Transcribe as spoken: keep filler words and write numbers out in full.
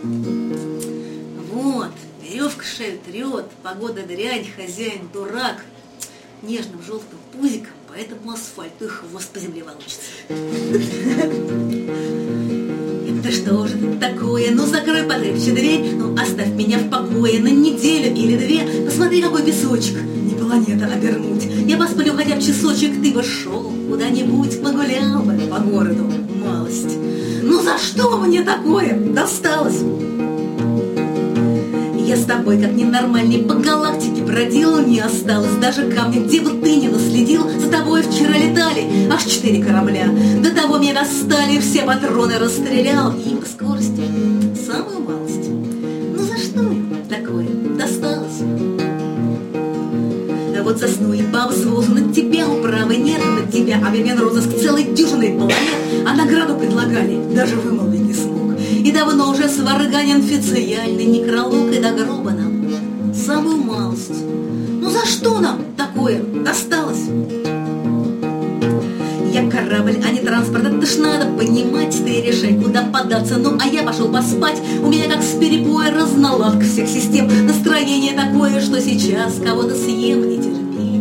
Вот, веревка шею трет, погода дрянь, хозяин дурак. Нежным желтым пузиком по этому асфальту и хвост по земле волочится. Это что же это такое? Ну закрой покрепче дверь, ну оставь меня в покое на неделю или две. Посмотри, какой песочек, не планета обернуть. Я посплю хотя бы часочек, ты бы шел куда-нибудь, погулял бы по городу малость. Ну за что мне такое досталось? Я с тобой, как ненормальный, по галактике бродил, не осталось даже камня, где бы ты ни наследил. За тобой вчера летали аж четыре корабля, до того меня достали, все патроны расстрелял. И по скорости самую малость. Ну за что мне такое досталось? А вот засну и бабу с возу, на тебя управы нет, на тебя объявлен розыск целой дюжиной планет, а награду предлагали, даже вымолвить не смог. И давно уже сварганен официальный некролог, и до гроба нам самую малость. Ну за что нам такое досталось? Я корабль, а не транспорт, это ж надо понимать. Ты решай, куда податься, ну а я пошел поспать. У меня как с перепоя разналадка всех систем. Настроение такое, что сейчас кого-то съем, не терпи.